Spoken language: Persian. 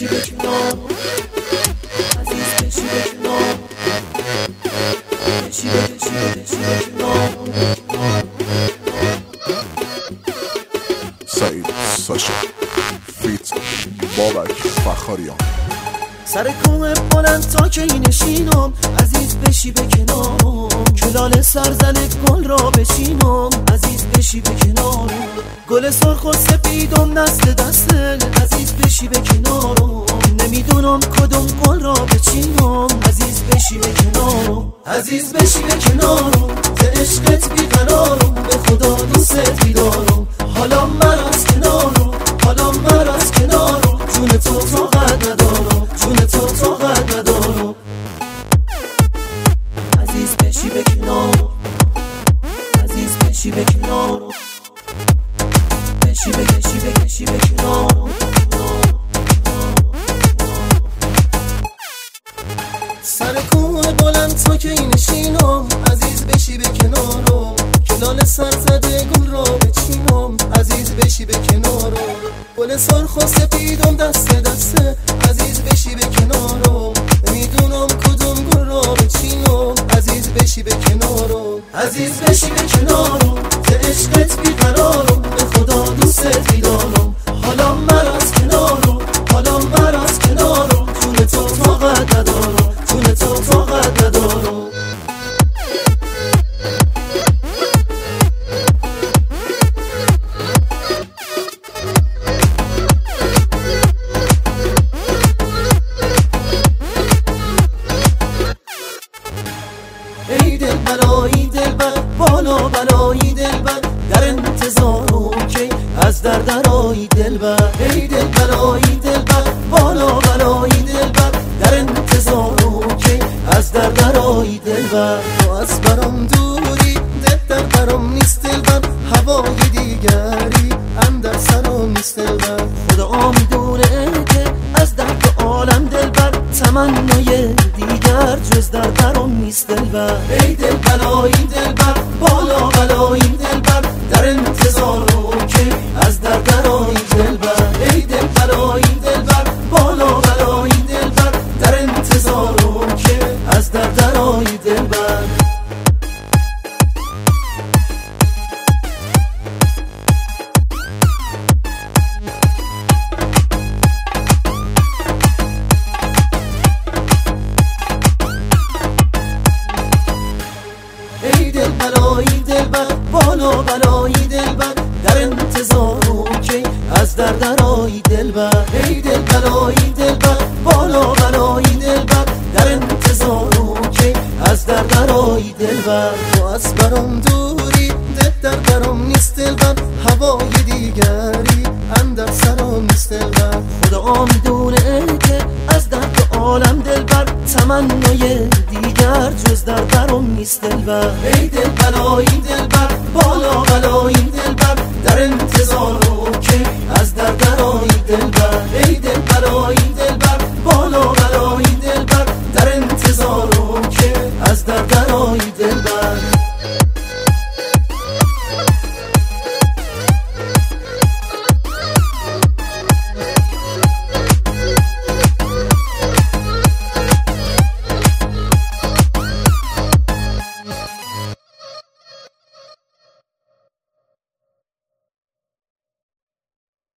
بشی به کنار، عزیز بشی به کنار، بشی به کنار. سعید ساشا فیت بابک فخاریان. سر کوه بلند تا که نشینم، عزیز بشی به کنار، کلال سرزن گل را بچینم، عزیز بشی به کنار، گل سرخ و سفیدم نسل دسته، عزیز بشی به کنار، نمیدونم کدوم گل را بچینم، عزیز بشی به کنار، عزیز بشی به کنار، ز عشقت بیقرارم، به خدا دوست بیدارم، حالا من از کنارم، حالا من از کنارم، جون تو طاقت ندارم، جون تو طاقت ندارم، عزیز بشی به کنار، عزیز بشی به کنار، بشی به کنار. سر کوه بلند تا که نشینم، عزیز بشی به کنارم، کلال سر زده گل را بچینم، عزیز بشی به کنارم، گل سرخ و سفیدم دست دسته، عزیز بشی به کنارم، نمیدونم کدوم گل را بچینم، عزیز بشی به کنارم، عزیز بشی به کنارم، ز عشقت بیقرارم، به خدا دوست بیدارم، حالا من از کنارم، حالا من از کنارم، جون تو طاقت ندارم، جون تو طاقت ندارم. ای دلبر ای دلبر، بالا بلایی دلبر، در انتظارم که از درآیی دلبر، ای دلبر ای دلبر، بالا بلایی دلبر، در انتظارم که از درآیی دلبر، تو از برام دوری، دل در برام نیست دلبر، هوای دیگری اندر سرم نیست دلبر، خدا میدونه که از درد عالم دلبر، تمنای دیگر جز در برام نیست دلبر، ای دلبر ای دلبر، بالا بلایی دلبر، در انتظارم که از درآیی دلبر، ای دلبر ای دلبر، بالا بلایی دلبر، در انتظارم که از درآیی دلبر. ای دلبر ای دلبر، بالا بلایی دلبر، در انتظارم که از درآیی دلبر، ای دلبر ای دلبر، بالا بلایی دلبر، در انتظارم که از درآیی دلبر، تو از برام دوری، دل در برام نیست دلبر، هوای دیگری اندر سرم نیست دلبر، خدا میدونه که از درد عالم دلبر، تمنای دیگر جز در برام نیست دلبر، ای دلبر ای